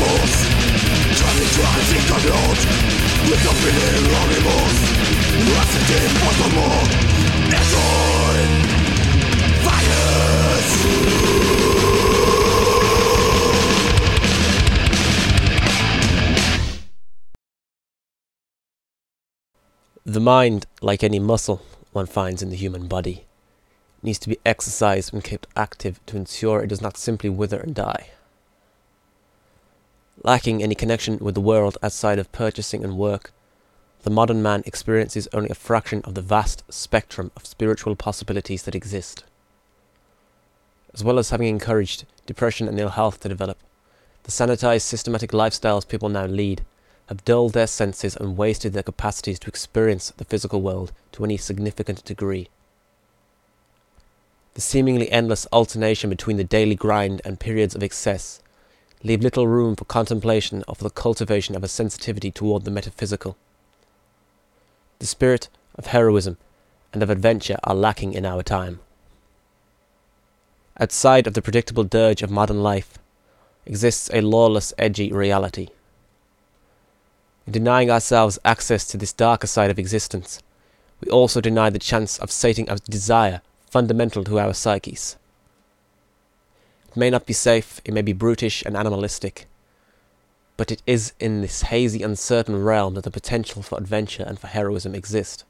The mind, like any muscle one finds in the human body, needs to be exercised and kept active to ensure it does not simply wither and die. Lacking any connection with the world outside of purchasing and work, the modern man experiences only a fraction of the vast spectrum of spiritual possibilities that exist. As well as having encouraged depression and ill health to develop, the sanitized, systematic lifestyles people now lead have dulled their senses and wasted their capacities to experience the physical world to any significant degree. The seemingly endless alternation between the daily grind and periods of excess leave little room for contemplation or for the cultivation of a sensitivity toward the metaphysical. The spirit of heroism and of adventure are lacking in our time. Outside of the predictable dirge of modern life exists a lawless, edgy reality. In denying ourselves access to this darker side of existence, we also deny the chance of sating a desire fundamental to our psyches. It may not be safe, it may be brutish and animalistic, but it is in this hazy, uncertain realm that the potential for adventure and for heroism exist.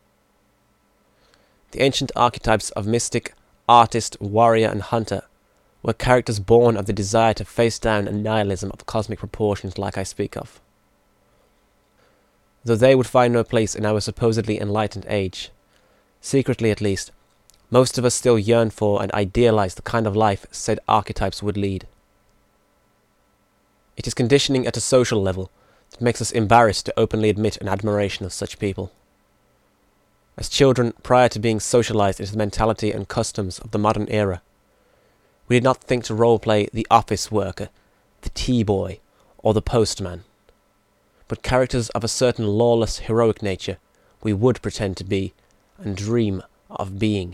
The ancient archetypes of mystic, artist, warrior and hunter were characters born of the desire to face down a nihilism of cosmic proportions like I speak of. Though they would find no place in our supposedly enlightened age, secretly at least, most of us still yearn for and idealize the kind of life said archetypes would lead. It is conditioning at a social level that makes us embarrassed to openly admit an admiration of such people. As children, prior to being socialized into the mentality and customs of the modern era, we did not think to role-play the office worker, the tea boy, or the postman. But characters of a certain lawless, heroic nature we would pretend to be and dream of being.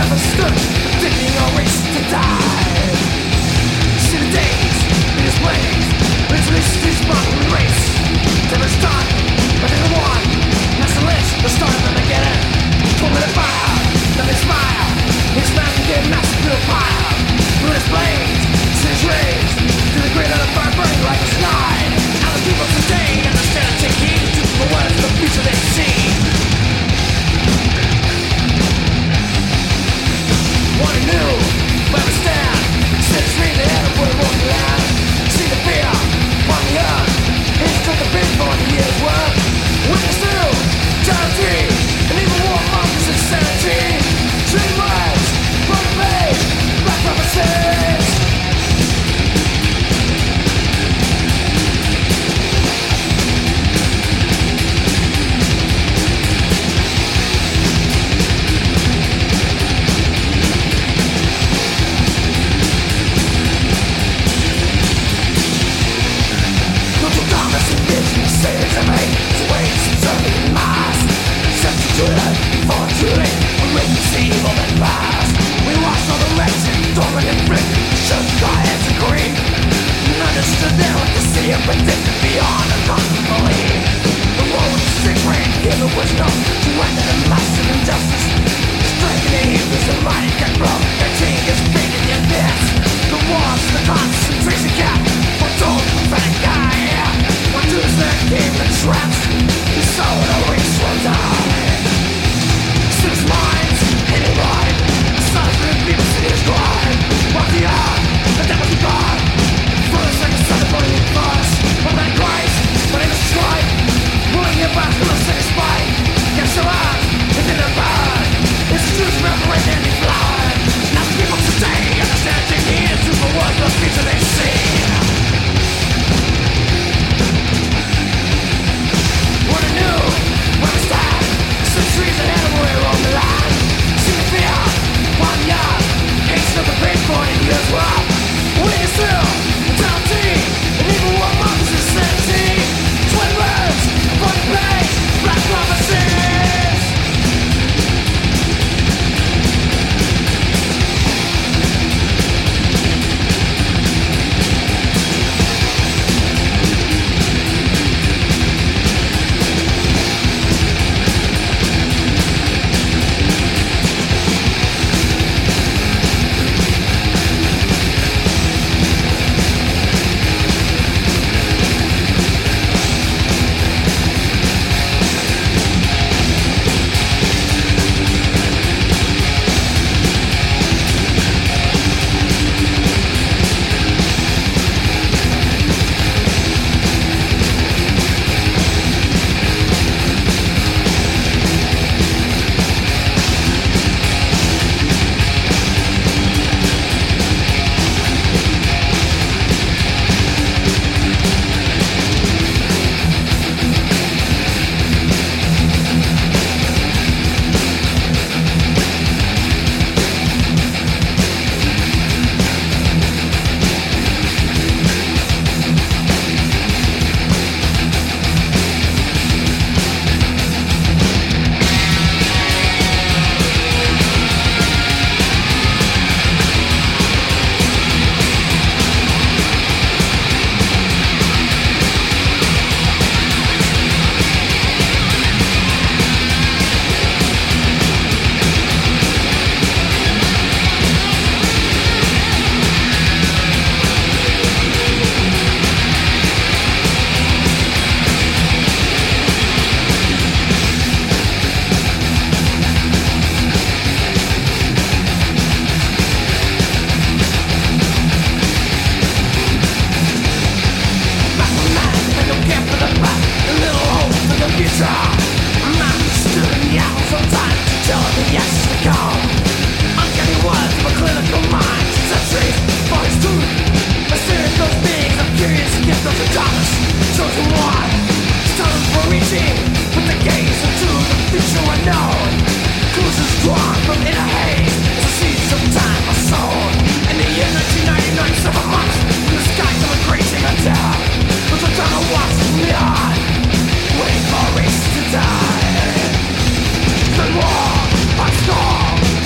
never stood, thinking a race to die. See the days, in his ways, it's this modern race. Till it's done, but in the one, that's the list, the start of them again. Pull me the fire, let me smile. His man can get massive to the pile. Through his blades, see his rays, to the great of the fire burning like a sky. How the people today understand and take heed to the words of the future they see. What he knew, where we stand, set us free the head of where we walk the land. See the fear, on the earth, it's took the big 40 years worth. Witness through, charity, and even war monks insanity. Dream words, broken faith, black promises. Sailors and mates, waits, serving mass. Substituted for truly, we witness evil that pass. We watched all the wrecks and dormant and flick, shook our heads and grief. And understood there what the sea and predicted beyond a constant belief. The war with the sick brain, here there was no to end the massive injustice. Striking the evils and mighty can blow, their team is big in the abyss. The wars, the concentration camp, foretold prophetic guy. What do that game that traps? The soul of a race will die. Six minds, any ride. The sun of the people see his grind. Walk the earth, the devil's God. First like a son of burning first. But like Christ, but in a strife. Pulling your back from a sick spike. Can't survive within a bird. It's the truth reverend and flower. Now the people today understand they need to the words of the future they see. What I knew, where we stand, some trees ahead of where we're on the line. See the fear, one yard, hates of the pain 40 years well. Witness through, mentality, and even what months is sanity. Twin words, one page, black promises. Waiting for a race to die. The war, I storm.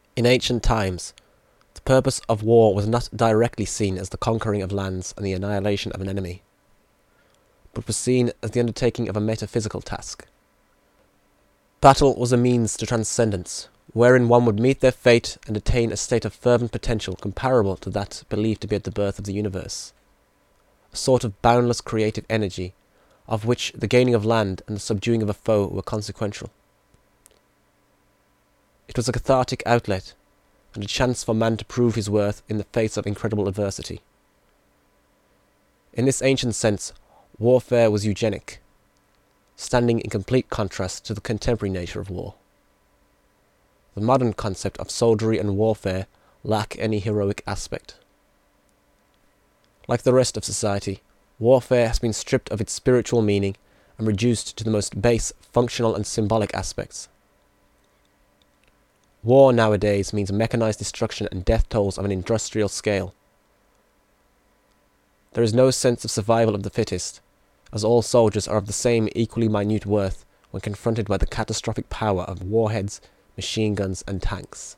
In ancient times, the purpose of war was not directly seen as the conquering of lands and the annihilation of an enemy, but was seen as the undertaking of a metaphysical task. Battle was a means to transcendence, wherein one would meet their fate and attain a state of fervent potential comparable to that believed to be at the birth of the universe, a sort of boundless creative energy, of which the gaining of land and the subduing of a foe were consequential. It was a cathartic outlet, and a chance for man to prove his worth in the face of incredible adversity. In this ancient sense, warfare was eugenic, standing in complete contrast to the contemporary nature of war. The modern concept of soldiery and warfare lack any heroic aspect. Like the rest of society, warfare has been stripped of its spiritual meaning and reduced to the most base functional and symbolic aspects. War nowadays means mechanized destruction and death tolls of an industrial scale. There is no sense of survival of the fittest, as all soldiers are of the same equally minute worth when confronted by the catastrophic power of warheads, machine guns, and tanks.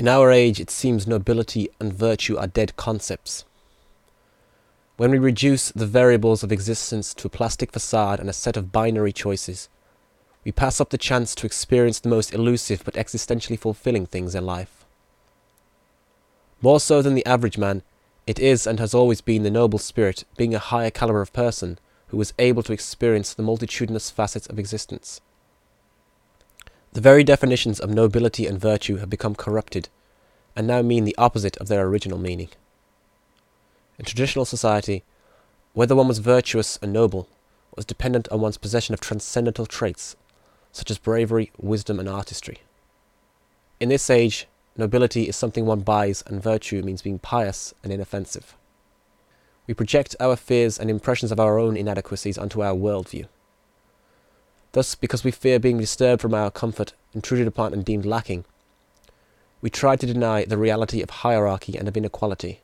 In our age, it seems nobility and virtue are dead concepts. When we reduce the variables of existence to a plastic facade and a set of binary choices, we pass up the chance to experience the most elusive but existentially fulfilling things in life. More so than the average man, it is and has always been the noble spirit, being a higher caliber of person, who was able to experience the multitudinous facets of existence. The very definitions of nobility and virtue have become corrupted, and now mean the opposite of their original meaning. In traditional society, whether one was virtuous and noble was dependent on one's possession of transcendental traits, such as bravery, wisdom, and artistry. In this age, nobility is something one buys, and virtue means being pious and inoffensive. We project our fears and impressions of our own inadequacies onto our worldview. Thus, because we fear being disturbed from our comfort, intruded upon and deemed lacking, we try to deny the reality of hierarchy and of inequality.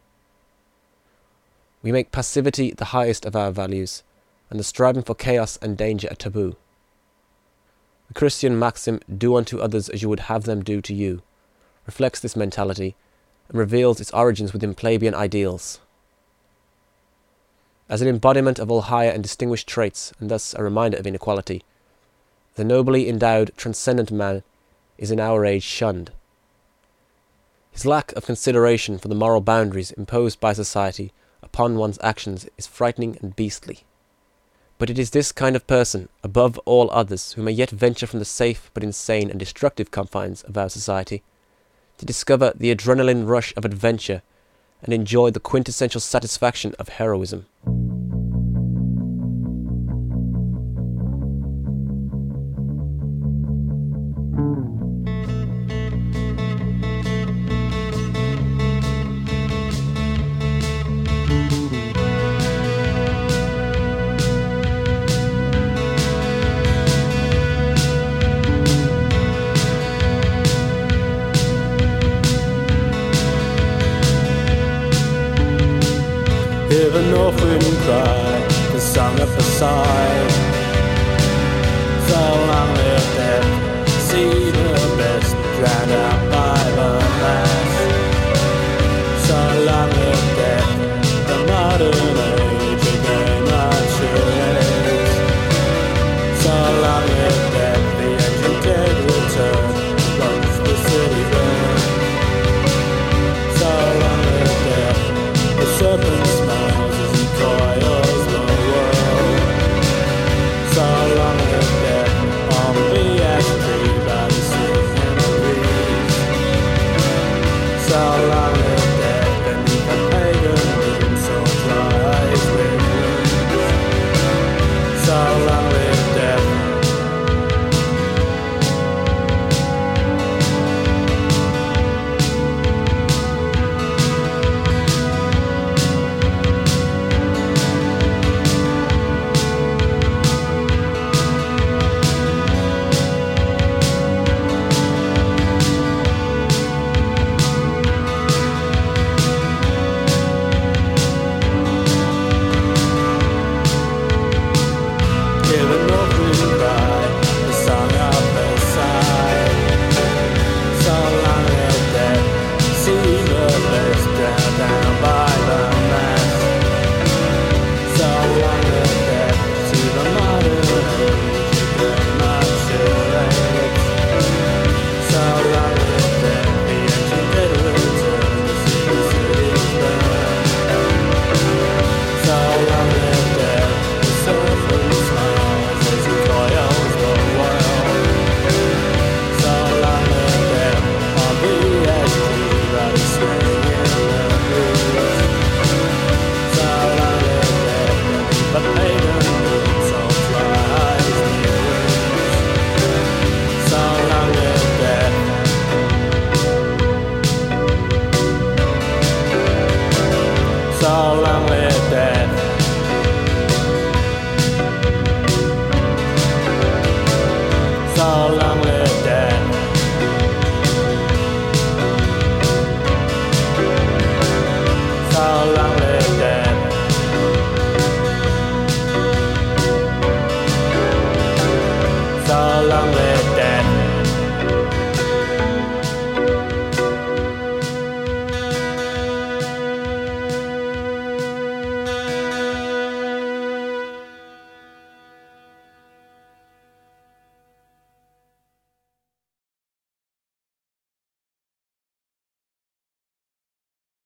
We make passivity the highest of our values, and the striving for chaos and danger a taboo. The Christian maxim, "Do unto others as you would have them do to you," reflects this mentality and reveals its origins within plebeian ideals. As an embodiment of all higher and distinguished traits, and thus a reminder of inequality, the nobly endowed, transcendent man is in our age shunned. His lack of consideration for the moral boundaries imposed by society upon one's actions is frightening and beastly. But it is this kind of person, above all others, who may yet venture from the safe but insane and destructive confines of our society, to discover the adrenaline rush of adventure and enjoy the quintessential satisfaction of heroism. Hear an orphan cry,